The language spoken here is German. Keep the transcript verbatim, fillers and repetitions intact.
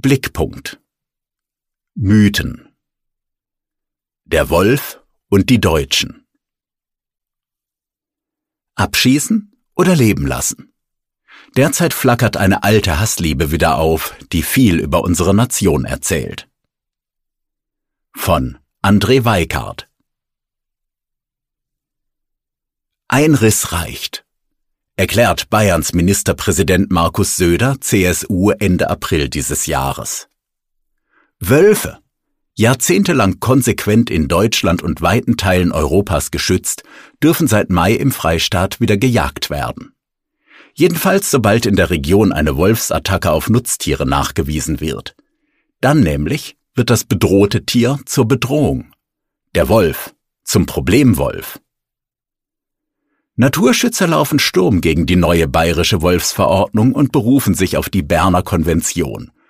Blickpunkt. Mythen. Der Wolf und die Deutschen. Abschießen oder leben lassen? Derzeit flackert eine alte Hassliebe wieder auf, die viel über unsere Nation erzählt. Von André Weikart. Ein Riss reicht, erklärt Bayerns Ministerpräsident Markus Söder, C S U, Ende April dieses Jahres. Wölfe, jahrzehntelang konsequent in Deutschland und weiten Teilen Europas geschützt, dürfen seit Mai im Freistaat wieder gejagt werden. Jedenfalls sobald in der Region eine Wolfsattacke auf Nutztiere nachgewiesen wird. Dann nämlich wird das bedrohte Tier zur Bedrohung. Der Wolf zum Problemwolf. Naturschützer laufen Sturm gegen die neue bayerische Wolfsverordnung und berufen sich auf die Berner Konvention.